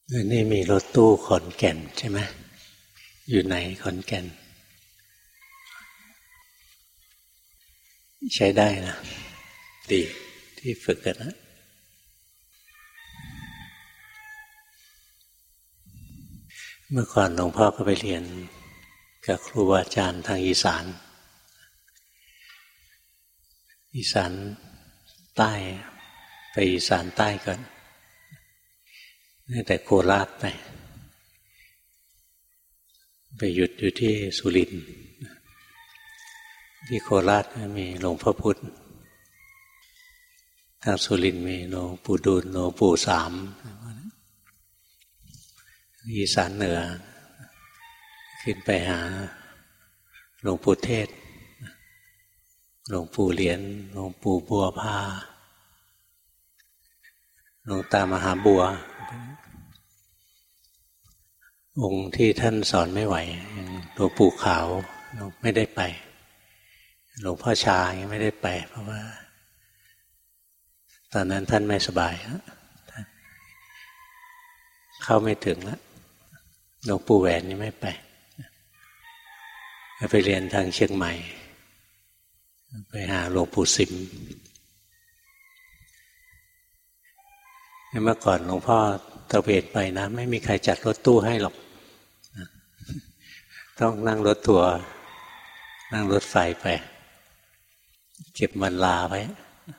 นี่มีรถตู้ขอนแก่นใช่ไหมอยู่ไหนขอนแก่นใช้ได้นะดีที่ฝึกกันนะเมื่อก่อนหลวงพ่อก็ไปเรียนกับครูบาอาจารย์ทางอีสานใต้ไปอีสานใต้ก่อนตั้งแต่โคราชไปหยุดอยู่ที่สุรินทร์ที่โคราชมีหลวงพ่อพุธทางสุรินทร์มีหลวงปู่ดูลหลวงปู่สามอีสานเหนือขึ้นไปหาหลวงปู่เทศหลวงปู่เหรียญหลวงปู่บัวพาหลวงตามหาบัวองค์ที่ท่านสอนไม่ไหวหลวงปู่ขาวไม่ได้ไปหลวงพ่อชายังไม่ได้ไปเพราะว่าตอนนั้นท่านไม่สบายเข้าไม่ถึงแล้วหลวงปู่แหวนนี่ไม่ไปเรียนทางเชียงใหม่ไปหาหลวงปู่สิมเมื่อก่อนหลวงพ่อตระเวนไปนะไม่มีใครจัดรถตู้ให้หรอกต้องนั่งรถทัวร์นั่งรถไฟไปเก็บวันลาไว้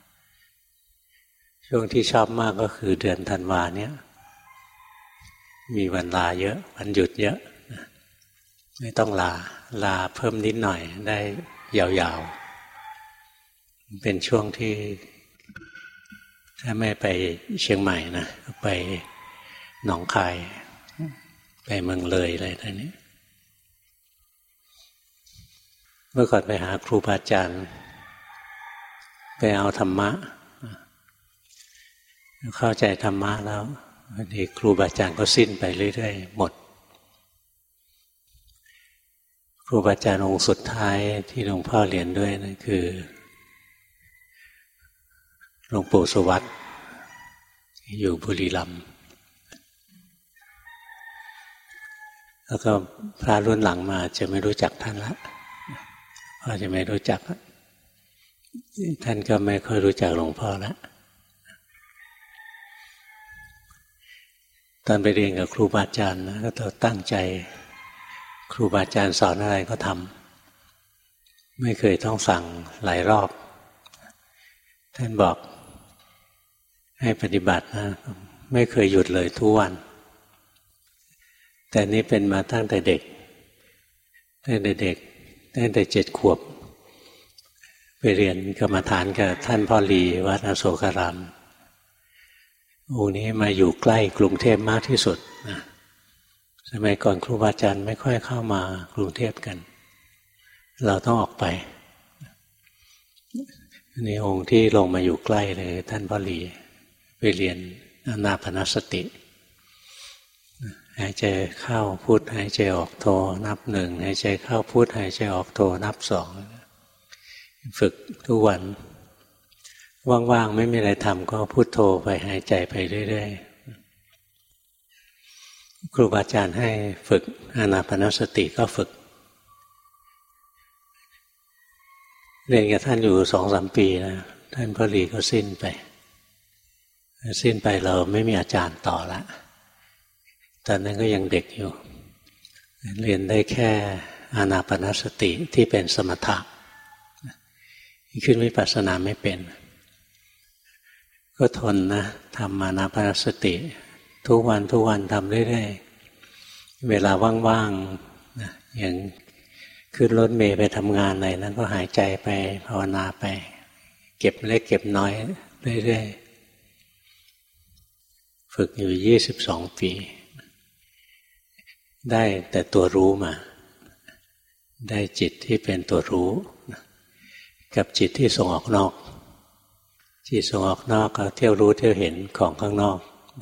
ช่วงที่ชอบมากก็คือเดือนธันวาเนี่ยมีวันลาเยอะวันหยุดเยอะไม่ต้องลาเพิ่มนิดหน่อยได้ยาวๆเป็นช่วงที่ถ้าไม่ไปเชียงใหม่นะก็ไปหนองคายไปเมืองเลยอะไรท่านี้เมื่อก่อนไปหาครูบาอาจารย์ไปเอาธรรมะเข้าใจธรรมะแล้ววันนี้ครูบาอาจารย์ก็สิ้นไปเรื่อยๆหมดครูบาอาจารย์องค์สุดท้ายที่หลวงพ่อเรียนด้วยนั่นคือหลวงปู่สุวัตอยู่บุรีรัมย์แล้วก็พระรุ่นหลังมาจะไม่รู้จักท่านละพ่อจะไม่รู้จักท่านก็ไม่ค่อยรู้จักหลวงพ่อละตอนไปเรียนกับครูบาอาจารย์นะก็ต้องตั้งใจครูบาอาจารย์สอนอะไรก็ทำไม่เคยต้องสั่งหลายรอบท่านบอกให้ปฏิบัตินะไม่เคยหยุดเลยทุกวันแต่นี้เป็นมาตั้งแต่เด็กตั้งแต่7 ขวบไปเรียนกรรมฐานกับท่านพ่อลีวัดอโศการามองค์นี้มาอยู่ใกล้กรุงเทพมากที่สุดนะสมัยก่อนครูบาอาจารย์ไม่ค่อยเข้ามากรุงเทพกันเราต้องออกไปนี่องค์ที่ลงมาอยู่ใกล้เลยท่านพ่อลีไปเรียนอานาปานสติหายใจเข้าพุทหายใจออกโทนับ 1หายใจเข้าพุทหายใจออกโทนับ 2ฝึกทุกวันว่างๆไม่มีอะไรทำก็พุทโธไปหายใจไปเรื่อยๆครูบาอาจารย์ให้ฝึกอานาปานสติก็ฝึกเรียนกับท่านอยู่ 2-3 ปีนะท่านพ่อลีก็สิ้นไปเราไม่มีอาจารย์ต่อละตอนนั้นก็ยังเด็กอยู่เรียนได้แค่อานาปานสติที่เป็นสมถะขึ้นวิปัสสนาไม่เป็นก็ทนนะทำอานาปานสติทุกวันทำเรื่อยๆเวลาว่างๆนะอย่างขึ้นรถเมล์ไปทำงานไหนนั้นก็หายใจไปภาวนาไปเก็บเล็กเก็บน้อยเรื่อยๆฝึกอยู่22 ปีได้แต่ตัวรู้มาได้จิตที่เป็นตัวรู้กับจิตที่ส่งออกนอกจิตส่งออกนอกก็เที่ยวรู้เที่ยวเห็นของข้างนอก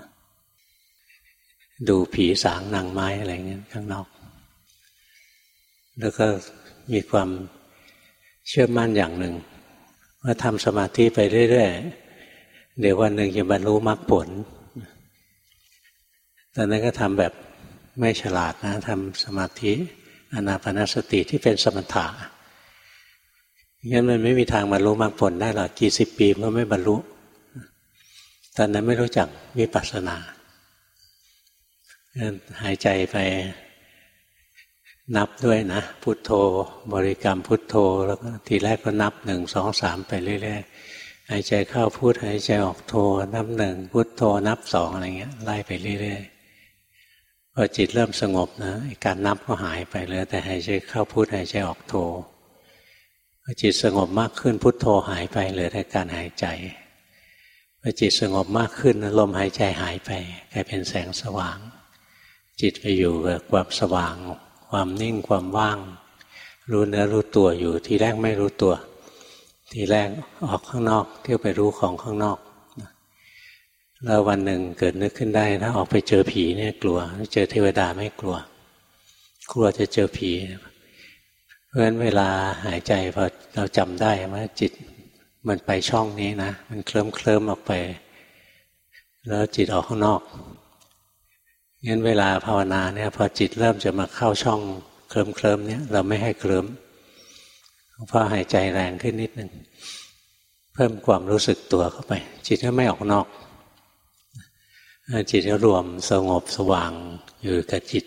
ดูผีสางนางไม้อะไรเงี้ยข้างนอกแล้วก็มีความเชื่อมั่นอย่างหนึ่งว่าทำสมาธิไปเรื่อยๆเดี๋ยววันหนึ่งจะบรรลุมรรคผล ตอนนั้นก็ทำแบบไม่ฉลาดนะทำสมาธิอานาปานสติที่เป็นสมถะงั้นมันไม่มีทางบรรลุมรรคผลได้หรอกกี่สิบปีมันก็ไม่บรรลุตอนนั้นไม่รู้จักวิปัสสนาหายใจไปนับด้วยนะพุทโธบริกรรมพุทโธแล้วก็ทีแรกก็นับ1 2 3ไปเรื่อยๆหายใจเข้าพุทหายใจออกโธนับ1พุทโธนับ2อะไรเงี้ยไล่ไปเรื่อยๆพอจิตเริ่มสงบนะการนับก็หายไปเหลือแต่หายใจเข้าพุทหายใจออกโธพอจิตสงบมากขึ้นพุทโธหายไปเหลือแต่การหายใจพอจิตสงบมากขึ้นลมหายใจหายไปกลายเป็นแสงสว่างจิตไปอยู่กับความสว่างความนิ่งความว่างรู้เนื้อรู้ตัวอยู่ทีแรกไม่รู้ตัวทีแรกออกข้างนอกเที่ยวไปรู้ของข้างนอกแล้ววันหนึ่งเกิดนึกขึ้นได้ถ้าออกไปเจอผีเนี่ยกลัวเจอเทวดาไม่กลัวกลัวจะเจอผีเพราะฉะนั้นเวลาหายใจพอเราจำได้ว่าจิตมันไปช่องนี้นะมันเคลิ้มออกไปแล้วจิตออกข้างนอกงั้นเวลาภาวนาเนี่ยพอจิตเริ่มจะมาเข้าช่องเคลิ้มเนี่ยเราไม่ให้เคลิ้มพอหายใจแรงขึ้นนิดนึงเพิ่มความรู้สึกตัวเข้าไปจิตก็ไม่ออกนอกจิตก็รวมสงบสว่างอยู่กับจิต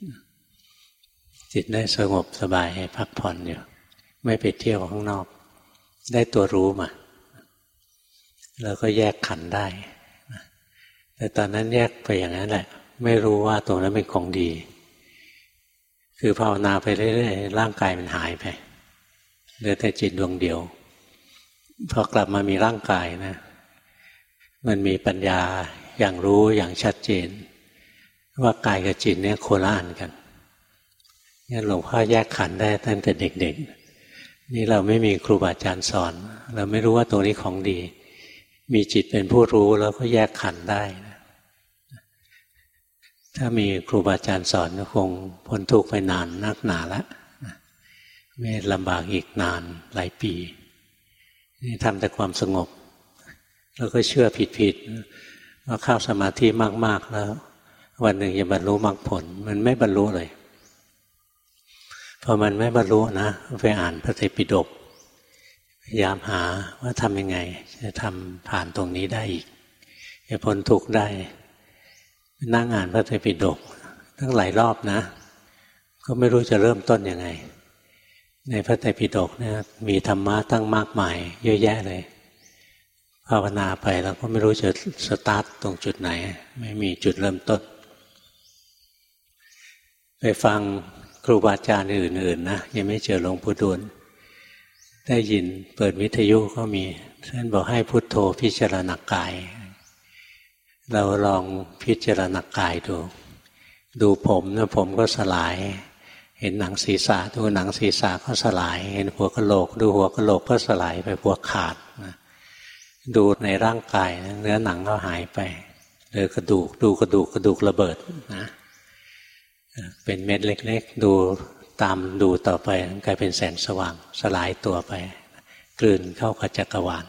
จิตได้สงบสบายพักผ่อนอยู่ไม่ไปเที่ยวข้างนอกได้ตัวรู้มาแล้วก็แยกขันธ์ได้แต่ตอนนั้นแยกไปอย่างนั้นแหละไม่รู้ว่าตรงนั้นเป็นของดีคือภาวนาไปเรื่อยๆร่างกายมันหายไปเหลือแต่จิตดวงเดียวพอกลับมามีร่างกายนะมันมีปัญญาอย่างรู้อย่างชัดเจนว่ากายกับจิตเนี่ยโคละอันกันงั้นหลวงพ่อแยกขันธ์ได้ตั้งแต่เด็กๆนี่เราไม่มีครูบาอาจารย์สอนเราไม่รู้ว่าตรงนี้ของดีมีจิตเป็นผู้รู้แล้วก็แยกขันธ์ได้ถ้ามีครูบาอาจารย์สอนก็คงพ้นทุกข์ไปนานนักหนาแล้วไม่ลำบากอีกนานหลายปีนี่ทำแต่ความสงบแล้วก็เชื่อผิดว่าเข้าสมาธิมากๆแล้ววันหนึ่งจะบรรลุมรรคผลมันไม่บรรลุเลยพอมันไม่บรรลุนะไปอ่านพระไตรปิฎกพยายามหาว่าทำยังไงจะทำผ่านตรงนี้ได้อีกจะพ้นทุกข์ได้นั่งอ่านพระไตรปิฎกตั้งหลายรอบนะก็ไม่รู้จะเริ่มต้นยังไงในพระไตรปิฎกเนี่ยมีธรรมะตั้งมากมายเยอะแยะเลยภาวนาไปเราก็ไม่รู้จะสตาร์ทตรงจุดไหนไม่มีจุดเริ่มต้นไปฟังครูบาอาจารย์อื่นๆนะยังไม่เจอหลวงปู่ดูลได้ยินเปิดวิทยุก็มีท่านบอกให้พุทโธพิจารณากายเราลองพิจารณากายดูผมนะผมก็สลายเห็นหนังศีรษะดูหนังศีรษะก็สลายเห็นหัวกะโหลกดูหัวกะโหลกก็สลายไปหัวขาดนะดูในร่างกายเนื้อหนังก็หายไปเหลือกระดูกดูกระดูกระเบิดนะเป็นเม็ดเล็กๆดูตามดูต่อไปกลายเป็นแสงสว่างสลายตัวไปกลืนเข้ากับจักรวาล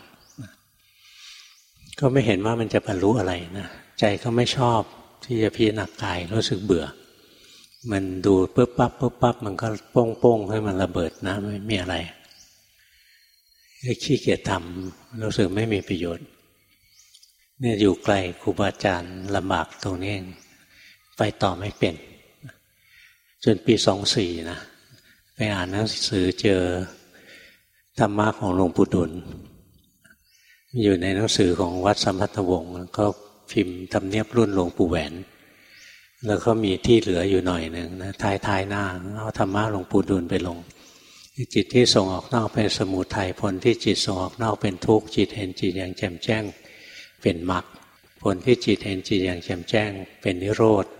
ก็ไม่เห็นว่ามันจะบรรลุอะไรนะใจก็ไม่ชอบที่จะพิจารณากายรู้สึกเบื่อมันดูปุ๊บปั๊บมันก็โป้งให้มันระเบิดนะไม่มีอะไรขี้เกียจทำรู้สึกไม่มีประโยชน์เนี่ยอยู่ไกลครูบาอาจารย์ลำบากตรงนี้เองไปต่อไม่เป็นจนปี24นะไปอ่านหนังสือเจอธรรมะของหลวงปู่ดุลอยู่ในหนังสือของวัดสัมพัทธวงศ์ก็พิมพ์ทำเนียบรุ่นหลวงปู่แหวนแล้วก็มีที่เหลืออยู่หน่อยหนึ่งนะท้ายหน้าเอาธรรมะหลวงปู่ดุลไปลงจิตที่ส่งออกนอกเป็นสมุทัยผลที่จิตส่งออกนอกเป็นทุกข์จิตเห็นจิตอย่างแจ่มแจ้งเป็นมรรคผลที่จิตเห็นจิตอย่างแจ่มแจ้งเป็นนิโรธ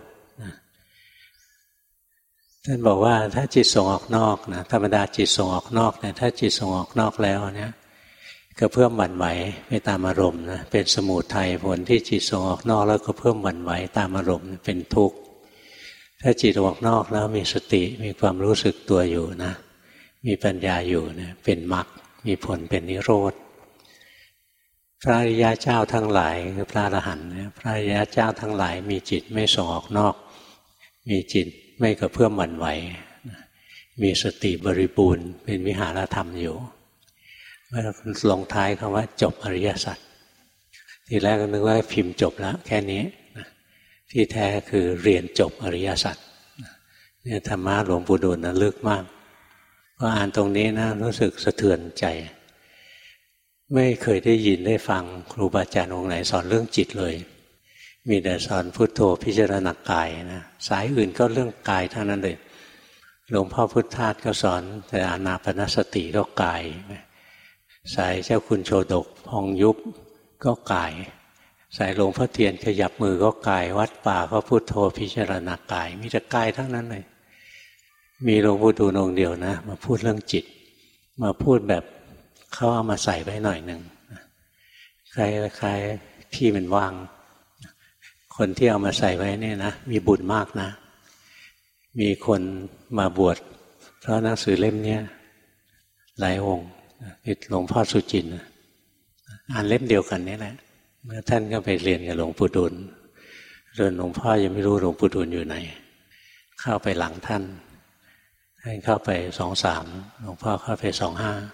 ท่านบอกว่าถ้าจิตส่งออกนอกนะธรรมดาจิตส่งออกนอกเนี่ยถ้าจิตส่งออกนอกแล้วเนี่ยก็เพิ่มหวั่นไหวไปตามอารมณ์นะเป็นสมุทัยผลที่จิตส่งออกนอกแล้วก็เพิ่มหวั่นไหวตามอารมณ์เป็นทุกข์ถ้าจิตออกนอกแล้วมีสติมีความรู้สึกตัวอยู่นะมีปัญญาอยู่นะเป็นมรรคมีผลเป็นนิโรธพระอริยเจ้าทั้งหลายคือพระอรหันต์พระอริยเจ้าทั้งหลายมีจิตไม่ส่งออกนอกมีจิตไม่กระเพื่อมหวั่นไหวมีสติบริบูรณ์เป็นวิหารธรรมอยู่เมื่อลงท้ายคำว่าจบอริยสัจทีแรกก็นึกว่าพิมพ์จบแล้วแค่นี้ที่แท้คือเรียนจบอริยสัจเนี่ยธรรมะหลวงปู่ดูลย์นะลึกมากพออ่านตรงนี้นะรู้สึกสะเทือนใจไม่เคยได้ยินได้ฟังครูบาอาจารย์องค์ไหนสอนเรื่องจิตเลยมีแต่สอนพุทโธพิจารณากายนะสายอื่นก็เรื่องกายเท่านั้นเลยหลวงพ่อพุทธทาสก็สอนแต่อานาปานสติก็กายสายเจ้าคุณโชดกพองยุบก็กายสายหลวงพ่อเทียนขยับมือก็กายวัดป่าก็พุทโธพิจารณากายมีแต่กายทั้งนั้นเลยมีหลวงปู่ดูลย์องค์เดียวนะมาพูดเรื่องจิตมาพูดแบบเขาเอามาใส่ไว้หน่อยหนึ่งใครที่มันว่างคนที่เอามาใส่ไว้เนี่ยนะมีบุญมากนะมีคนมาบวชเพราะหนังสือเล่มนี้หลายองค์หลวงพ่อสุจินต์อ่านเล่มเดียวกันนี่แหละเมื่อท่านก็ไปเรียนกับหลวงปู่ดูลย์หลวงพ่อยังไม่รู้หลวงปู่ดูลย์อยู่ไหนเข้าไปหลังท่านเข้าไป23หลวงพ่อเข้าไป25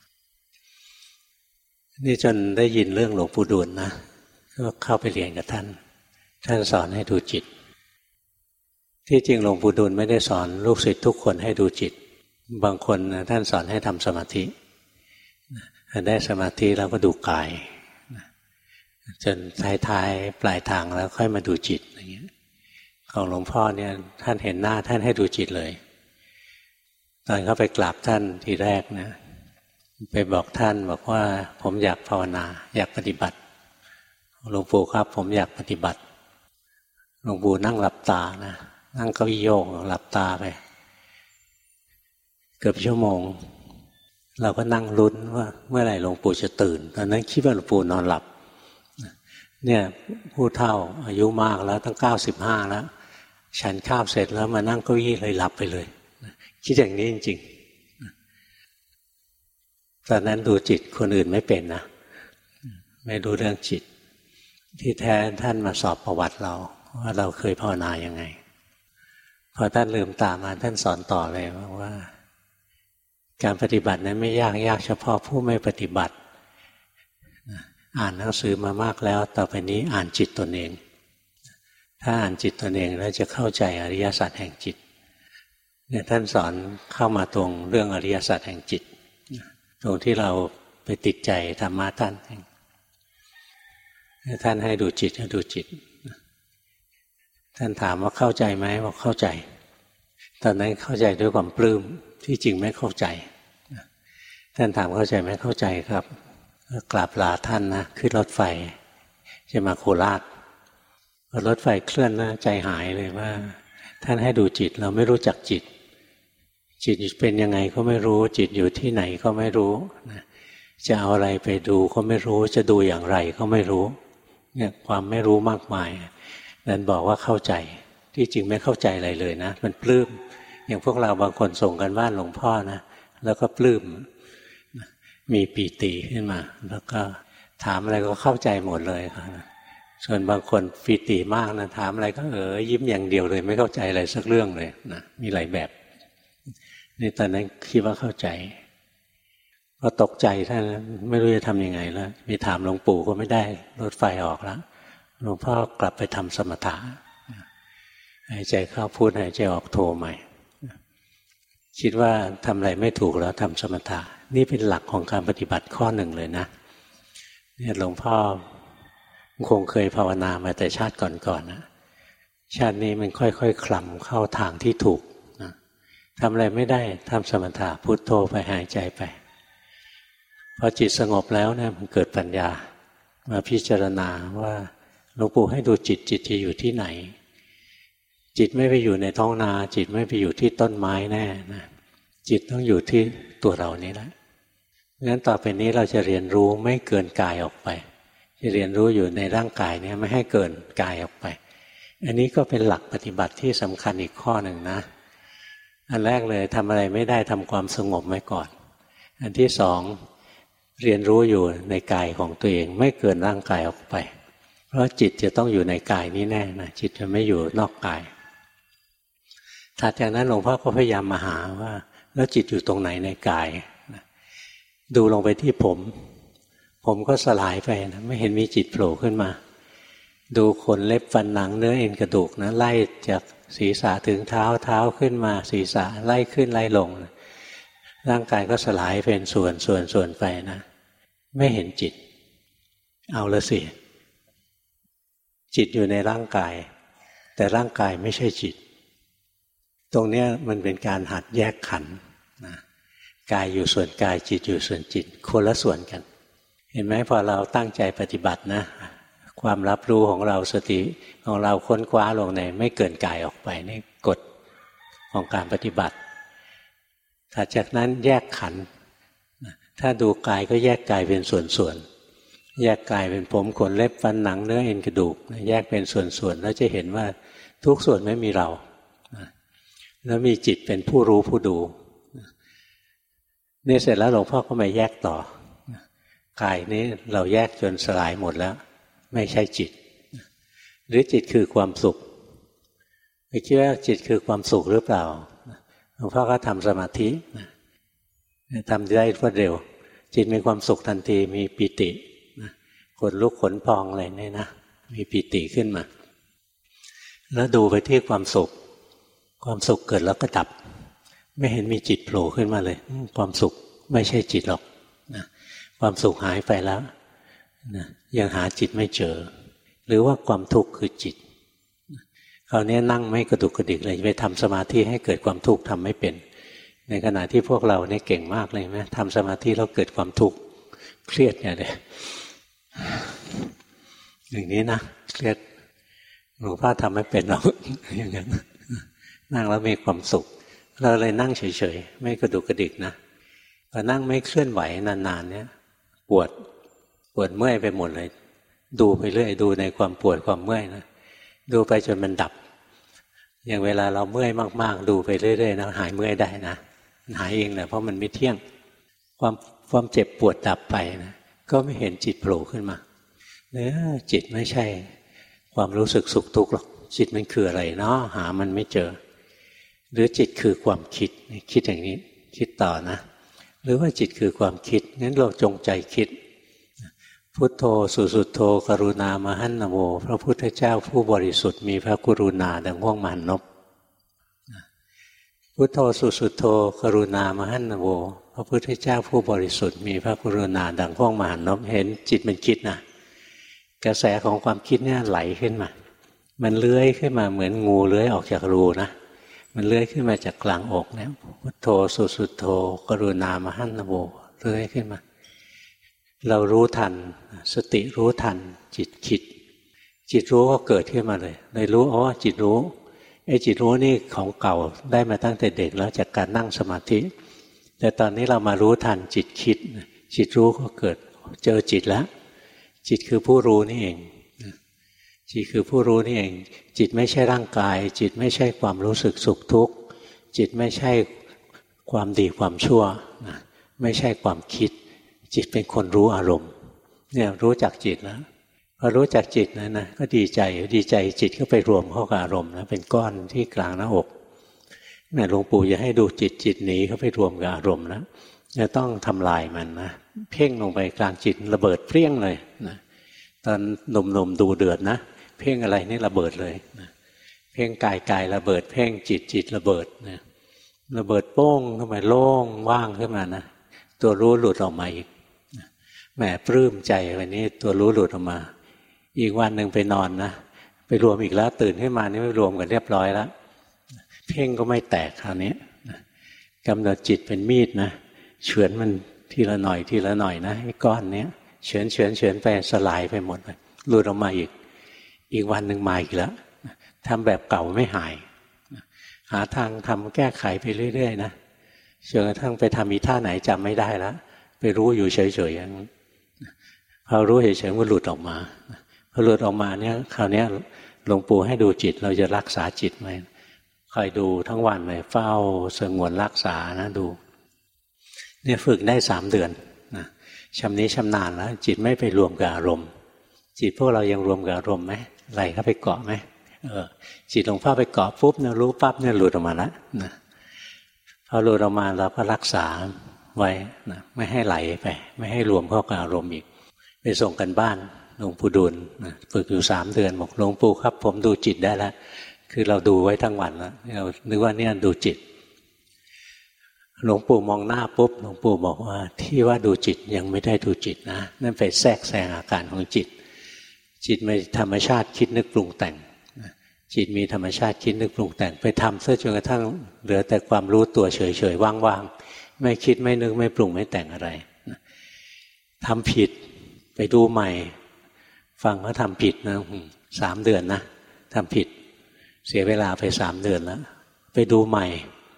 นี่จนได้ยินเรื่องหลวงปู่ดูลย์นะก็เข้าไปเรียนกับท่านสอนให้ดูจิตที่จริงหลวงปู่ดูลย์ไม่ได้สอนลูกศิษย์ทุกคนให้ดูจิตบางคนท่านสอนให้ทำสมาธิได้สมาธิแล้วก็ดูกายจนท้ายปลายทางแล้วค่อยมาดูจิตอย่างเงี้ยของหลวงพ่อเนี่ยท่านเห็นหน้าท่านให้ดูจิตเลยตอนเข้าไปกราบท่านทีแรกนะไปบอกท่านบอกว่าผมอยากภาวนาอยากปฏิบัติหลวงปู่ครับผมอยากปฏิบัติหลวงปู่นั่งหลับตานะนั่งเก้าอี้โยกหลับตาไปเกือบชั่วโมงเราก็นั่งลุ้นว่าเมื่อไหร่หลวงปู่จะตื่นตอนนั้นคิดว่าหลวงปู่นอนหลับเนี่ยผู้เฒ่าอายุมากแล้วตั้ง95แล้วฉันข้าวเสร็จแล้วมานั่งเก้าอี้เลยหลับไปเลยคิดอย่างนี้จริงๆตอนนั้นดูจิตคนอื่นไม่เป็นนะไม่รู้เรื่องจิตที่แท้ท่านมาสอบประวัติเราว่าเราเคยภาวนายังไงพอท่านลืมตามาท่านสอนต่อเลยว่าการปฏิบัตินั้นไม่ยากเฉพาะผู้ไม่ปฏิบัติอ่านหนังสือมามากแล้วต่อไปนี้อ่านจิตตนเองถ้าอ่านจิตตนเองแล้วจะเข้าใจอริยสัจแห่งจิตเนี่ยท่านสอนเข้ามาตรงเรื่องอริยสัจแห่งจิตตรงที่เราไปติดใจธรรมะท่านให้ดูจิตให้ดูจิตท่านถามว่าเข้าใจไหมบอกเข้าใจตอนนั้นเข้าใจด้วยความปลื้มที่จริงไม่เข้าใจท่านถามเข้าใจไหมเข้าใจครับก็กราบลาท่านนะขึ้นรถไฟจะมาโคราชพอรถไฟเคลื่อนนะใจหายเลยว่าท่านให้ดูจิตเราไม่รู้จักจิตเป็นยังไงก็ไม่รู้จิตอยู่ที่ไหนก็ไม่รู้จะเอาอะไรไปดูก็ไม่รู้จะดูอย่างไรก็ไม่รู้เนี่ยความไม่รู้มากมายนั้นบอกว่าเข้าใจที่จริงไม่เข้าใจอะไรเลยนะมันปลื้มอย่างพวกเราบางคนส่งกันบ้านหลวงพ่อนะแล้วก็ปลื้มมีปีติขึ้นมาแล้วก็ถามอะไรก็เข้าใจหมดเลยส่วนบางคนปีติมากนะถามอะไรก็ยิ้มอย่างเดียวเลยไม่เข้าใจอะไรสักเรื่องเลยนะมีหลายแบบนี่ตอนนั้นคิดว่าเข้าใจก็ตกใจท่านไม่รู้จะทำยังไงแล้วมีถามหลวงปู่ก็ไม่ได้รถไฟออกแล้วหลวงพ่อกลับไปทำสมถะหายใจเข้าพูดหายใจออกโทใหม่คิดว่าทำอะไรไม่ถูกแล้วทำสมถะนี่เป็นหลักของการปฏิบัติข้อหนึ่งเลยนะเนี่ยหลวงพ่อคงเคยภาวนามาแต่ชาติก่อนๆนะชาตินี้มันค่อยๆคลำเข้าทางที่ถูกนะทำอะไรไม่ได้ทำสมถะพุทโธไปหายใจไปพอจิตสงบแล้วเนี่ยมันเกิดปัญญามาพิจารณาว่าหลวงปู่ให้ดูจิตจะอยู่ที่ไหนจิตไม่ไปอยู่ในท้องนาจิตไม่ไปอยู่ที่ต้นไม้แน่นะจิตต้องอยู่ที่ตัวเรานี่แหละงั้นต่อไปนี้เราจะเรียนรู้ไม่เกินกายออกไปจะเรียนรู้อยู่ในร่างกายเนี่ยไม่ให้เกินกายออกไปอันนี้ก็เป็นหลักปฏิบัติที่สำคัญอีกข้อหนึ่งนะอันแรกเลยทำอะไรไม่ได้ทำความสงบไว้ก่อนอันที่สองเรียนรู้อยู่ในกายของตัวเองไม่เกินร่างกายออกไปเพราะจิตจะต้องอยู่ในกายนี้แน่นะจิตจะไม่อยู่นอกกายถัดจากนั้นหลวงพ่อก็พยายามมาหาว่าแล้วจิตอยู่ตรงไหนในกายดูลงไปที่ผมก็สลายไปนะไม่เห็นมีจิตโผล่ขึ้นมาดูขนเล็บฟันหนังเนื้อเอ็นกระดูกนะไล่จากศีรษะถึงเท้าเท้าขึ้นมาศีรษะไล่ขึ้นไล่ลงร่างกายก็สลายเป็นส่วนไปนะไม่เห็นจิตเอาละสิจิตอยู่ในร่างกายแต่ร่างกายไม่ใช่จิตตรงนี้มันเป็นการหัดแยกขันธ์นะกายอยู่ส่วนกายจิตอยู่ส่วนจิตคนละส่วนกันเห็นไหมพอเราตั้งใจปฏิบัตินะความรับรู้ของเราสติของเราค้นคว้าลงในไม่เกินกายออกไปนี่กฎของการปฏิบัติถัดจากนั้นแยกขันธ์ถ้าดูกายก็แยกกายเป็นส่วนๆแยกกายเป็นผมขนเล็บฟันหนังเนื้อเอ็นกระดูกแยกเป็นส่วนๆแล้วจะเห็นว่าทุกส่วนไม่มีเราแล้วมีจิตเป็นผู้รู้ผู้ดูนี่เสร็จแล้วหลวงพ่อก็มาแยกต่อกายนี้เราแยกจนสลายหมดแล้วไม่ใช่จิตหรือจิตคือความสุขไม่คิดว่าจิตคือความสุขหรือเปล่าหลวงพ่อก็ทำสมาธิทำได้รวดเร็วจิตมีความสุขทันทีมีปิติขนลุกขนพองอะไรนี่นะมีปิติขึ้นมาแล้วดูไปที่ความสุขเกิดแล้วก็ดับไม่เห็นมีจิตโผล่ขึ้นมาเลยความสุขไม่ใช่จิตหรอกนะความสุขหายไปแล้วนะยังหาจิตไม่เจอหรือว่าความทุกข์คือจิตคราวนี้นั่งไม่กระดุกกระดิกเลยไปทำสมาธิให้เกิดความทุกข์ทำไม่เป็นในขณะที่พวกเราเนี่ยเก่งมากเลยไหมทำสมาธิแล้วเกิดความทุกข์เครียดอย่างนี้อย่างนี้นะเครียดหลวงพ่อทำไม่เป็นหรอกอย่างนั้นนั่งแล้วมีความสุขเราเลยนั่งเฉยๆไม่กระดุกกระดิกนะพอนั่งไม่เคลื่อนไหวนานๆเนี่ยปวดเมื่อยไปหมดเลยดูไปเรื่อยดูในความปวดความเมื่อยนะดูไปจนมันดับอย่างเวลาเราเมื่อยมากๆดูไปเรื่อยๆนะหายเมื่อยได้นะหายเองนะเพราะมันไม่เที่ยงความเจ็บปวดดับไปนะก็ไม่เห็นจิตโผล่ขึ้นมาจิตไม่ใช่ความรู้สึกสุขทุกข์หรอกจิตมันคืออะไรเนาะหามันไม่เจอหรือจิตคือความคิดอย่างนี้คิดต่อนะหรือว่าจิตคือความคิดงั้นเราจงใจคิดพุทโธสุโธกรุณามหันนโมพระพุทธเจ้าผู้บริสุทธิ์มีพระกรุณาดังห้วงมหันนบพุทโธสุโธกรุณามหันนโมพระพุทธเจ้าผู้บริสุทธิ์มีพระกรุณาดังห้วงมหันนบเห็นจิตมันคิดนะกระแสของความคิดเนี่ยไหลขึ้นมามันเลื้อยขึ้นมาเหมือนงูเลื้อยออกจากรูนะมันเลื้อยขึ้นมาจากกลางอกนะพุทโธสุโธกรุณามหันนโมเลื้อยขึ้นมาเรารู้ทันสติรู้ทันจิตคิดจิตรู้ก็เกิดขึ้นมาเลยรู้จิตรู้ไอ้จิตรู้นี่ของเก่าได้มาตั้งแต่เด็กแล้วจากการนั่งสมาธิแต่ตอนนี้เรามารู้ทันจิตคิดจิตรู้ก็เกิดเจอจิตแล้วจิตคือผู้รู้นี่เองจิตคือผู้รู้นี่เองจิตไม่ใช่ร่างกายจิตไม่ใช่ความรู้สึกสุขทุกข์จิตไม่ใช่ความดีความชั่วไม่ใช่ความคิดจิตเป็นคนรู้อารมณ์เนี่ยรู้จักจิตแล้วพอรู้จักจิตนะก็ดีใจจิตก็ไปรวมเข้ากับอารมณ์นะเป็นก้อนที่กลางหน้าอกเนี่ยหลวงปู่จะให้ดูจิตหนีเข้าไปรวมกับอารมณ์แล้วจะต้องทำลายมันนะเพ่งลงไปกลางจิตระเบิดเปรี้ยงเลยนะตอนหนุ่มดูเดือดนะเพ่งอะไรนี่ระเบิดเลยนะเพ่งกายระเบิดเพ่งจิตระเบิดนะระเบิดโป้งขึ้นมาโล่งว่างขึ้นมานะตัวรู้หลุดออกมาอีกแหมปลื้มใจวันนี้ตัวรู้หลุดออกมาอีกวันหนึ่งไปนอนนะไปรวมอีกแล้วตื่นขึ้นมานี่ไม่รวมกันเรียบร้อยแล้วเพ่งก็ไม่แตกคราวนี้กำหนดจิตเป็นมีดนะเฉือนมันทีละหน่อยนะไอ้ก้อนนี้เฉือนไปสลายไปหมดเลยหลุดออกมาอีกวันหนึ่งมาอีกแล้วทำแบบเก่าไม่หายหาทางทำแก้ไขไปเรื่อยๆนะจนกระทั่งไปทำอีท่าไหนจำไม่ได้แล้วไปรู้อยู่เฉยๆอย่างนั้นพอรู้เฉยๆมันหลุดออกมาพอหลุดออกมาเนี่ยคราวนี้หลวงปู่ให้ดูจิตเราจะรักษาจิตไหมคอยดูทั้งวันเลยเฝ้าสงวนรักษานะดูเนี่ยฝึกได้3 เดือนนะชำนิชำนาญแล้วจิตไม่ไปรวมกับอารมณ์จิตพวกเรายังรวมกับอารมณ์ไหมไหลเข้าไปเกาะไหมจิตหลวงพ่อไปเกาะปุ๊บเนี่ยรู้ปั๊บเนี่ยหลุดออกมาแล้วนะพอหลุดออกมาเราก็รักษาไว้นะไม่ให้ไหลไปไม่ให้รวมเข้ากับอารมณ์อีกไปส่งกันบ้านหลวงปู่ดูลนะฝึกอยู่3 เดือนบอกหลวงปู่ครับผมดูจิตได้แล้วคือเราดูไว้ทั้งวันแล้วเรานึกว่าเนี่ยดูจิตหลวงปู่มองหน้าปุ๊บหลวงปู่บอกว่าที่ว่าดูจิตยังไม่ได้ดูจิตนะนั่นไปแทรกแซงอาการของจิตจิตมีธรรมชาติคิดนึกปรุงแต่งจิตมีธรรมชาติคิดนึกปรุงแต่งไปทำซะจนกระทั่งเหลือแต่ความรู้ตัวเฉยๆว่างๆไม่คิดไม่นึกไม่ปรุงไม่แต่งอะไรทำผิดไปดูใหม่ฟังว่าทำผิดนะ3 เดือนนะทำผิดเสียเวลาไป3 เดือนแล้วไปดูใหม่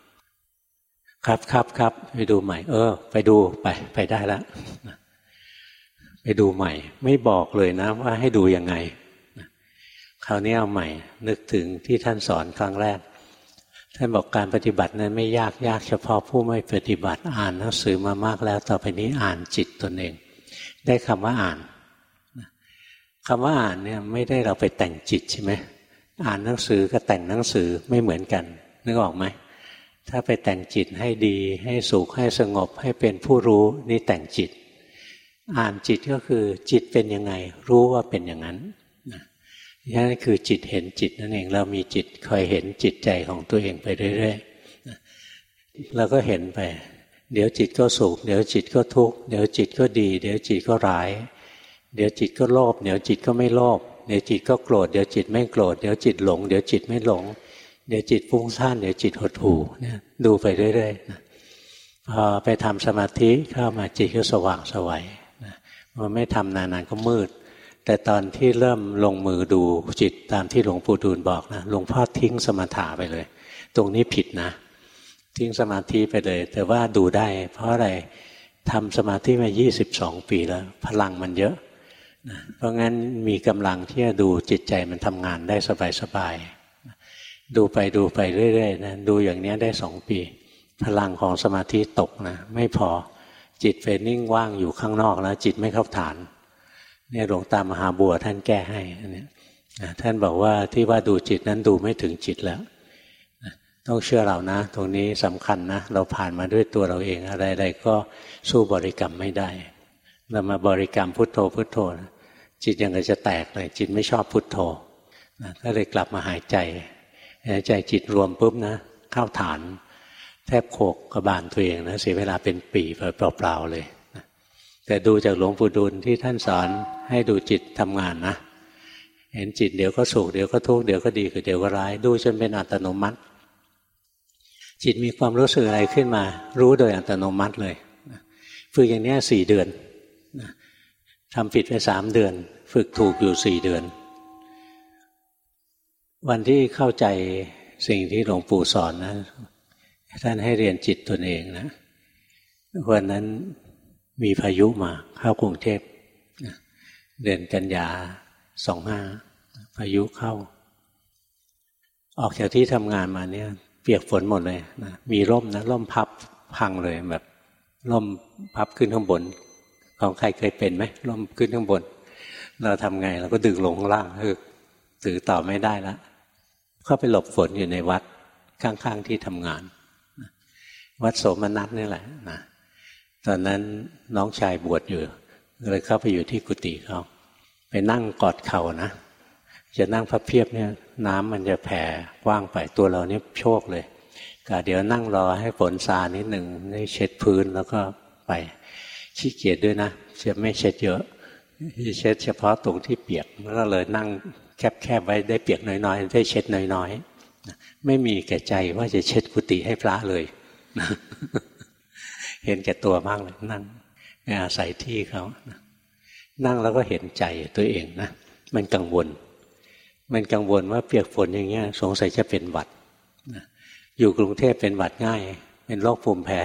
ครับไปดูใหม่ไปดูไปได้แล้วไปดูใหม่ไม่บอกเลยนะว่าให้ดูยังไงคราวนี้เอาใหม่นึกถึงที่ท่านสอนครั้งแรกท่านบอกการปฏิบัตินั้นไม่ยากเฉพาะผู้ไม่ปฏิบัติอ่านหนังสือมามากแล้วต่อไปนี้อ่านจิตตนเองได้คำว่าอ่านคำว่าอ่านเนี่ยไม่ได้เราไปแต่งจิตใช่ไหมอ่านหนังสือกับแต่งหนังสือไม่เหมือนกันนึกออกไหมถ้าไปแต่งจิตให้ดีให้สุขให้สงบให้เป็นผู้รู้นี่แต่งจิตอ่านจิตก็คือจิตเป็นยังไงรู้ว่าเป็นอย่างนั้นนั่นคือจิตเห็นจิตนั่นเองเรามีจิตคอยเห็นจิตใจของตัวเองไปเรื่อยๆเราก็เห็นไปเดี๋ยวจิตก็สุขเดี๋ยวจิตก็ทุกข์เดี๋ยวจิตก็ดีเดี๋ยวจิตก็ร้ายเดี๋ยวจิตก็โลภเดี๋ยวจิตก็ไม่โลภเดี๋ยวจิตก็โกรธเดี๋ยวจิตไม่โกรธเดี๋ยวจิตหลงเดี๋ยวจิตไม่หลงเดี๋ยวจิตฟุ้งซ่านเดี๋ยวจิตหดหู่เนี่ยดูไปเรื่อยๆนะพอไปทำสมาธิเข้ามาจิตก็สว่างไสวนะพอไม่ทำนานๆก็มืดแต่ตอนที่เริ่มลงมือดูจิตตามที่หลวงปู่ดูลบอกนะหลวงพ่อทิ้งสมถะไปเลยตรงนี้ผิดนะทิ้งสมาธิไปเลยแต่ว่าดูได้เพราะอะไรทำสมาธิมา22 ปีแล้วพลังมันเยอะนะเพราะงั้นมีกำลังที่จะดูจิตใจมันทำงานได้สบายๆดูไปเรื่อยๆนะดูอย่างนี้ได้2 ปีพลังของสมาธิตกนะไม่พอจิตไปนิ่งว่างอยู่ข้างนอกแล้วจิตไม่เข้าฐานเนี่ยหลวงตามหาบัวท่านแก้ให้อันนี้ท่านบอกว่าที่ว่าดูจิตนั้นดูไม่ถึงจิตแล้วต้องเชื่อเรานะตรงนี้สำคัญนะเราผ่านมาด้วยตัวเราเองอะไรๆก็สู้บริกรรมไม่ได้เรามาบริกรรมพุทโธพุทโธนะจิตยังไงจะแตกเลยจิตไม่ชอบพุทโธก็เลยกลับมาหายใจจิตรวมปุ๊บนะเข้าฐานแทบโขกกระบาลตัวเองนะเสียเวลาเป็นปีเปล่าๆเลยแต่ดูจากหลวงปู่ดูลที่ท่านสอนให้ดูจิตทำงานนะเห็นจิตเดี๋ยวก็สุขเดี๋ยวก็ทุกข์เดี๋ยวก็ดีเดี๋ยวก็ร้ายดูจนเป็นอัตโนมัติจิตมีความรู้สึกอะไรขึ้นมารู้โดยอัตโนมัติเลยฝึกอย่างนี้4 เดือนทำผิดไป3 เดือนฝึกถูกอยู่4 เดือนวันที่เข้าใจสิ่งที่หลวงปู่สอนนะท่านให้เรียนจิตตนเองนะวันนั้นมีพายุมาเข้ากรุงเทพเดือนกันยา25พายุเข้าออกจากที่ทำงานมาเนี่ยเปียกฝนหมดเลยนะมีร่มนะร่มพับพังเลยแบบร่มพับขึ้นข้างบนของใครเคยเป็นไหมร่มขึ้นข้างบนเราทำไงเราก็ดึงลงข้างล่างถือต่อไม่ได้แล้วเข้าไปหลบฝนอยู่ในวัดข้างๆที่ทำงานวัดโสมนัสนี่แหละนะตอนนั้นน้องชายบวชอยู่เลยเข้าไปอยู่ที่กุฏิเขาไปนั่งกอดเข่านะจะนั่งพับเพียบเนี่ยน้ำมันจะแผ่กว้างไปตัวเราเนี่ยโชคเลยก็เดี๋ยวนั่งรอให้ฝนซานิดหนึ่งได้เช็ดพื้นแล้วก็ไปขี้เกียจด้วยนะจะไม่เช็ดเยอะเช็ดเฉพาะตรงที่เปียกแล้วก็เลยนั่งแคบๆไว้ได้เปียกน้อยๆได้เช็ดน้อยๆไม่มีแก่ใจว่าจะเช็ดกุฏิให้พระเลยเห็นแก่ตัวมากเลยนั่งอาศัยที่เขานั่งแล้วก็เห็นใจตัวเองนะมันกังวลว่าเปียกฝนอย่างเงี้ยสงสัยจะเป็นหวัดอยู่กรุงเทพเป็นหวัดง่ายเป็นโรคภูมิแพ้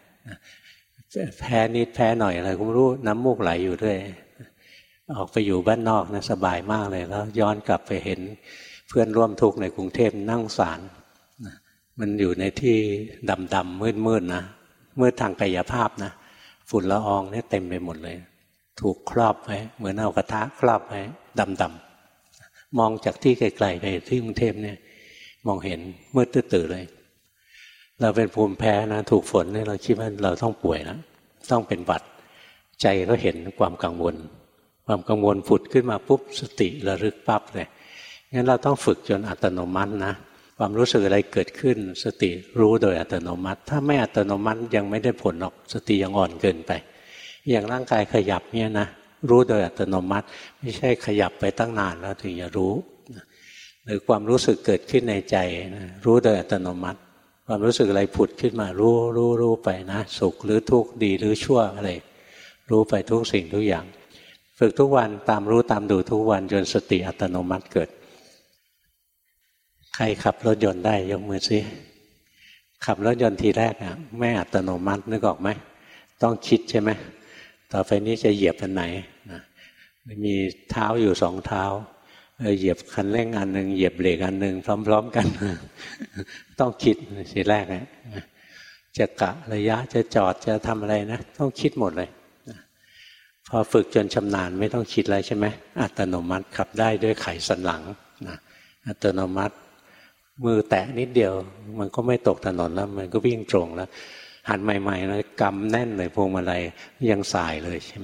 นิดแพ้หน่อยอะไรก็ไม่รู้น้ำมูกไหลอยู่ด้วยออกไปอยู่บ้านนอกนะสบายมากเลยแล้วย้อนกลับไปเห็นเพื่อนร่วมทุกข์ในกรุงเทพนั่งสารมันอยู่ในที่ดำๆมืดๆนะมืดทางกายภาพนะฝุ่นละอองเนี่ยเต็มไปหมดเลยถูกครอบไว้เหมือนเอากระทะครอบไว้ดำๆมองจากที่ไกลๆไปที่กรุงเทพเนี่ยมองเห็นมืดตื้อๆเลยเราเป็นภูมิแพ้นะถูกฝนเนี่ยเราคิดว่าเราต้องป่วยแล้วต้องเป็นหวัดใจก็เห็นความกังวลผุดขึ้นมาปุ๊บสติระลึกปั๊บเลยงั้นเราต้องฝึกจนอัตโนมัตินะความรู้สึกอะไรเกิดขึ้นสติรู้โดยอัตโนมัติถ้าไม่อัตโนมัติยังไม่ได้ผลหรอกสติยังอ่อนเกินไปอย่างร่างกายขยับเนี่ยนะรู้โดยอัตโนมัติไม่ใช่ขยับไปตั้งนานแล้วถึงจะรู้หรือความรู้สึกเกิดขึ้นในใจนะรู้โดยอัตโนมัติความรู้สึกอะไรผุดขึ้นมารู้ไปนะสุขหรือทุกข์ดีหรือชั่วอะไรรู้ไปทุกสิ่งทุกอย่างฝึกทุกวันตามรู้ตามดูทุกวันจนสติอัตโนมัติเกิดใครขับรถยนต์ได้ยกมือสิขับรถยนต์ทีแรกอ่ะไม่อัตโนมัตินึกออกไหมต้องคิดใช่ไหมต่อไปนี้จะเหยียบอันไหนมีเท้าอยู่สองเท้าเหยียบคันเร่งอันหนึ่งเหยียบเบรกอันหนึ่งพร้อมๆกันต้องคิดทีแรกนะจะกะระยะจะจอดจะทำอะไรนะต้องคิดหมดเลยพอฝึกจนชำนาญไม่ต้องคิดอะไรใช่ไหมอัตโนมัติขับได้ด้วยไขสันหลังนะอัตโนมัติมือแตะนิดเดียวมันก็ไม่ตกถนนแล้วมันก็วิ่งตรงแล้วหันใหม่ๆเลยกำแน่นเลยพวงมาลัยยังสายเลยใช่ไหม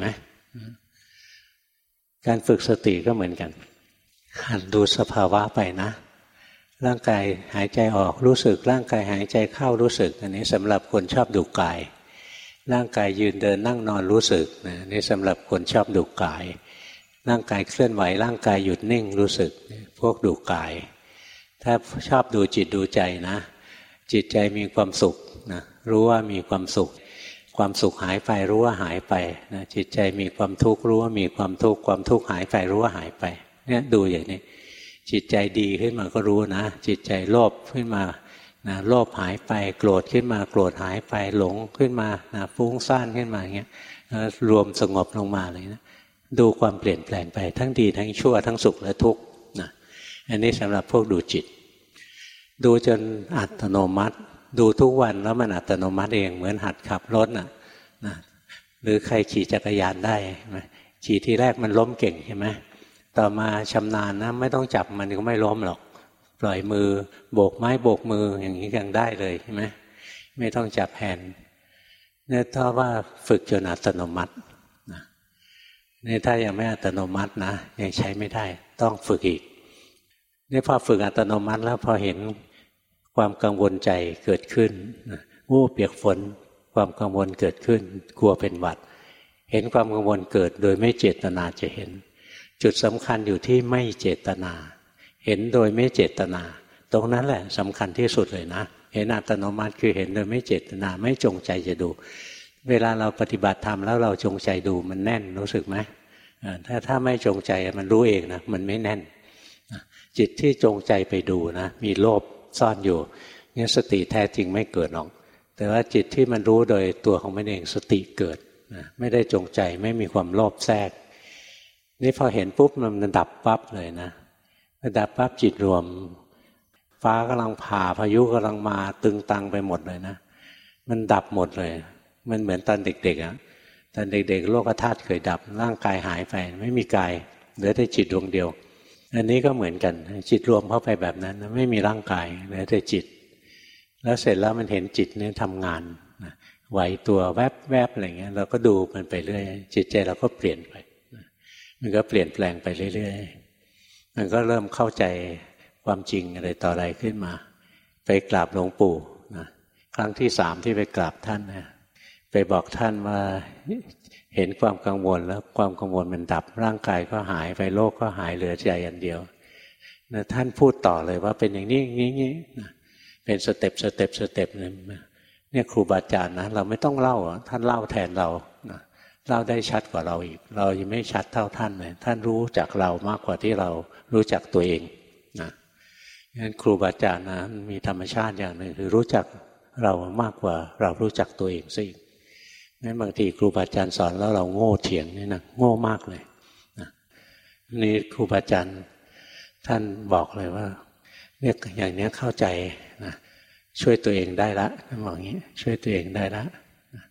การฝึกสติก็เหมือนกันหัดดูสภาวะไปนะร่างกายหายใจออกรู้สึกร่างกายหายใจเข้ารู้สึกอันนี้สำหรับคนชอบดูกายร่างกายยืนเดินนั่งนอนรู้สึกนี่สำหรับคนชอบดูกายร่างกายเคลื่อนไหวร่างกายหยุดนิ่งรู้สึกพวกดูกายถ้าชอบดูจิตดูใจนะจิตใจมีความสุขนะรู้ว่ามีความสุขความสุขหายไปรู้ว่าหายไปนะจิตใจมีความทุกข์รู้ว่ามีความทุกข์ความทุกข์หายไปรู้ว่าหายไปเนี่ยดูอย่างนี้จิตใจดีขึ้นมาก็รู้นะจิตใจโลภขึ้นมานะโลภหายไปโกรธขึ้นมาโกรธหายไปหลงขึ้นมานะฟุ้งซ่านขึ้นมาอย่างเงี้ยรวมสงบลงมาเลยนะดูความเปลี่ยนแปลงไปทั้งดีทั้งชั่วทั้งสุขและทุกข์นะอันนี้สำหรับพวกดูจิตดูจนอัตโนมัติดูทุกวันแล้วมันอัตโนมัติเองเหมือนหัดขับรถนะหรือใครขี่จักรยานได้ขี่ทีแรกมันล้มเก่งใช่ไหมต่อมาชำนาญนะไม่ต้องจับมันก็ไม่ล้มหรอกปล่อยมือโบกไม้โบกมืออย่างนี้ยังได้เลยใช่ไหมไม่ต้องจับแฮนด์เนี่ยถ้าว่าฝึกจนอัตโนมัติเนี่ยถ้ายังไม่อัตโนมัตินะยังใช้ไม่ได้ต้องฝึกอีกนี่พอฝึกอัตโนมัติแล้วพอเห็นความกังวลใจเกิดขึ้นเปียกฝนความกังวลเกิดขึ้นกลัวเป็นหวัดเห็นความกังวลเกิดโดยไม่เจตนาจะเห็นจุดสำคัญอยู่ที่ไม่เจตนาเห็นโดยไม่เจตนาตรงนั้นแหละสำคัญที่สุดเลยนะเห็นอัตโนมัติคือเห็นโดยไม่เจตนาไม่จงใจจะดูเวลาเราปฏิบัติธรรมแล้วเราจงใจดูมันแน่นรู้สึกไหมถ้าไม่จงใจมันรู้เองนะมันไม่แน่นจิตที่จงใจไปดูนะมีโลภซ่อนอยู่เนี่ยสติแท้จริงไม่เกิดหรอกแต่ว่าจิตที่มันรู้โดยตัวของมันเองสติเกิดนะไม่ได้จงใจไม่มีความโลภแทรกนี่พอเห็นปุ๊บมันดับปั๊บเลยนะดับปั๊บจิตรวมฟ้ากำลังผ่าพายุกำลังมาตึงตังไปหมดเลยนะมันดับหมดเลยมันเหมือนตอนเด็กๆอ่ะตอนเด็กๆโลกธาตุเคยดับร่างกายหายไปไม่มีกายเหลือแต่จิตดวงเดียวอันนี้ก็เหมือนกันจิตรวมเข้าไปแบบนั้นไม่มีร่างกายเหลือแต่จิตแล้วเสร็จแล้วมันเห็นจิตนี่ทำงานไหวตัวแวบๆอะไรเงี้ยเราก็ดูมันไปเรื่อยจิตใจเราก็เปลี่ยนไปมันก็เปลี่ยนแปลงไปเรื่อยๆมันก็เริ่มเข้าใจความจริงอะไรต่ออะไรขึ้นมาไปกราบหลวงปู่นะครั้งที่3ที่ไปกราบท่านนะไปบอกท่านว่าเห็นความกังวลแล้วความกังวลมันดับร่างกายก็หายไปโลกก็หายเหลือใจอันเดียวนะท่านพูดต่อเลยว่าเป็นอย่างนี้งี้นะเป็นสเต็ปเนี่ยครูบาอาจารย์นะเราไม่ต้องเล่าท่านเล่าแทนเรานะเล่าได้ชัดกว่าเราอีกเรายังไม่ชัดเท่าท่านเลยท่านรู้จักเรามากกว่าที่เรารู้จักตัวเองนะงั้นครูบาอาจารย์นะมีธรรมชาติอย่างหนึ่งคือรู้จักเรามากกว่าเรารู้จักตัวเองซะอีกงั้นบางทีครูบาอาจารย์สอนแล้วเราโง่เถียงนี่นะโง่มากเลยนะนี่ครูบาอาจารย์ท่านบอกเลยว่าเนี่ยอย่างนี้เข้าใจนะช่วยตัวเองได้ละท่านบอกอย่างนี้ช่วยตัวเองได้ละ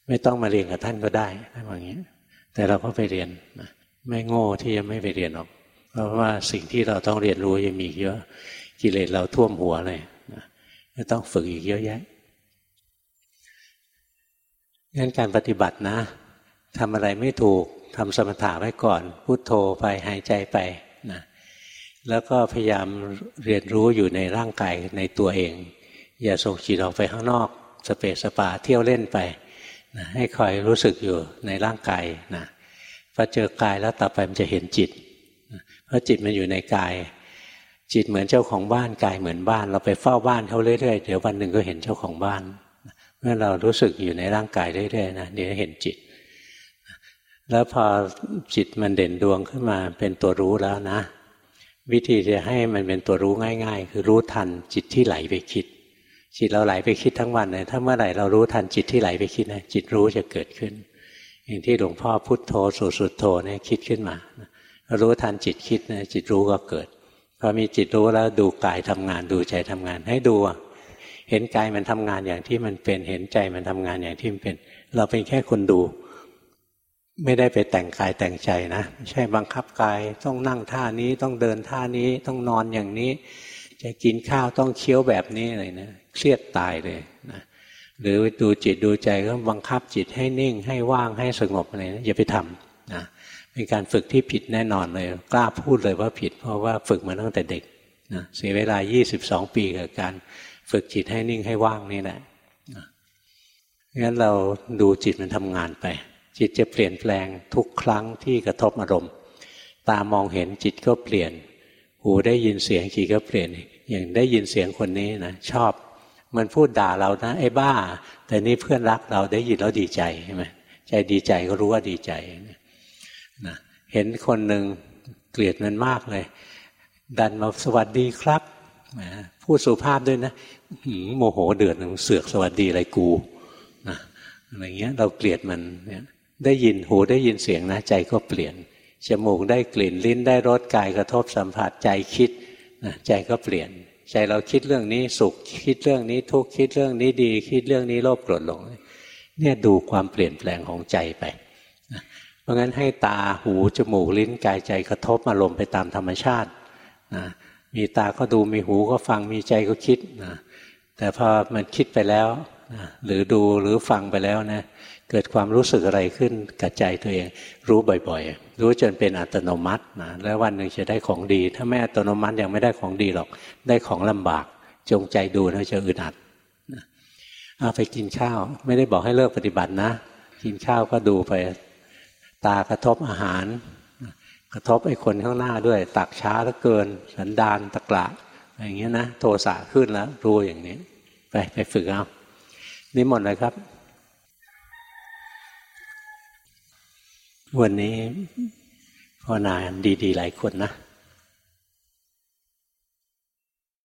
ไม่ต้องมาเรียนกับท่านก็ได้ท่านว่าอย่างนี้แต่เราก็ไปเรียนนะไม่โง่ที่จะไม่ไปเรียนหรอกเพราะว่าสิ่งที่เราต้องเรียนรู้ยังมีเยอะกิเลสเราท่วมหัวเลยนะต้องฝึกอีกเยอะแยะงั้นการปฏิบัตินะทำอะไรไม่ถูกทำสมถะไว้ก่อนพุทโธไปหายใจไปนะแล้วก็พยายามเรียนรู้อยู่ในร่างกายในตัวเองอย่าส่งจิตออกไปข้างนอกสเปสปาเที่ยวเล่นไปนะให้คอยรู้สึกอยู่ในร่างกายนะพอเจอกายแล้วต่อไปมันจะเห็นจิตเพราะจิตมันอยู่ในกายจิตเหมือนเจ้าของบ้านกายเหมือนบ้านเราไปเฝ้าบ้านเขาเรื่อยๆเดี๋ยววันหนึ่งก็เห็นเจ้าของบ้านเมื่อเรารู้สึกอยู่ในร่างกายเรื่อยๆนะเดี๋ยวเห็นจิตแล้วพอจิตมันเด่นดวงขึ้นมาเป็นตัวรู้แล้วนะวิธีจะให้มันเป็นตัวรู้ง่ายๆคือรู้ทันจิตที่ไหลไปคิดจิตเราไหลไปคิดทั้งวันเลยถ้าเมื่อไหร่เรารู้ทันจิตที่ไหลไปคิดนะจิตรู้จะเกิดขึ้นอย่างที่หลวงพ่อพุทโธสุดโธเนี่ยคิดขึ้นมารู้ทันจิตคิดนะจิตรู้ก็เกิดพอมีจิตรู้แล้วดูกายทำงานดูใจทำงานให้ดูเห็นกายมันทำงานอย่างที่มันเป็นเห็นใจมันทำงานอย่างที่มันเป็นเราเป็นแค่คนดูไม่ได้ไปแต่งกายแต่งใจนะไม่ใช่บังคับกายต้องนั่งท่านี้ต้องเดินท่านี้ต้องนอนอย่างนี้จะกินข้าวต้องเคี้ยวแบบนี้อะไรนะเครียดตายเลยนะหรือดูจิตดูใจก็บังคับจิตให้นิ่งให้ว่างให้สงบอะไรนะอย่าไปทำนะเป็นการฝึกที่ผิดแน่นอนเลยกล้าพูดเลยว่าผิดเพราะว่าฝึกมาตั้งแต่เด็กนะเสียเวลา22 ปีกับการฝึกจิตให้นิ่งให้ว่างนี่แหละงั้นเราดูจิตมันทำงานไปจิตจะเปลี่ยนแปลงทุกครั้งที่กระทบอารมณ์ตามองเห็นจิตก็เปลี่ยนหูได้ยินเสียงจิตก็เปลี่ยนอย่างได้ยินเสียงคนนี้นะชอบมันพูดด่าเรานะไอ้บ้าแต่นี่เพื่อนรักเราได้ยินแล้วดีใจใช่ไหมใจดีใจก็รู้ว่าดีใจนะเห็นคนหนึ่งเกลียดมันมากเลยดันมาสวัสดีครับพูดสุภาพด้วยนะโมโหเดือดเสือกสวัสดีอะไรกูนะอะไรเงี้ยเราเกลียดมันเนี่ยได้ยินหูได้ยินเสียงนะใจก็เปลี่ยนจมูกได้กลิ่นลิ้นได้รสกายกระทบสัมผัสใจคิดนะใจก็เปลี่ยนใจเราคิดเรื่องนี้สุขคิดเรื่องนี้ทุกข์คิดเรื่องนี้ดีคิดเรื่องนี้โลภโกรธหลงเนี่ยดูความเปลี่ยนแปลงของใจไปนะเพราะงั้นให้ตาหูจมูกลิ้นกายใจกระทบอารมณ์ไปตามธรรมชาตินะมีตาก็ดูมีหูก็ฟังมีใจก็คิดนะแต่พอมันคิดไปแล้วนะหรือดูหรือฟังไปแล้วนะเกิดความรู้สึกอะไรขึ้นกับใจตัวเองรู้บ่อยๆรู้จนเป็นอัตโนมัตินะแล้ววันหนึ่งจะได้ของดีถ้าไม่อัตโนมัติยังไม่ได้ของดีหรอกได้ของลำบากจงใจดูนะจะอึดอัดนะเอาไปกินข้าวไม่ได้บอกให้เลิกปฏิบัตินะกินข้าวก็ดูไปตากระทบอาหารกระทบไอ้คนข้างหน้าด้วยตักช้าเหลือเกินสันดานตะกละอย่างเงี้ยนะโทสะขึ้นแล้วรู้อย่างนี้ไปฝึกเอานิมนต์เลยครับวันนี้ภาวนาดีๆหลายคนนะ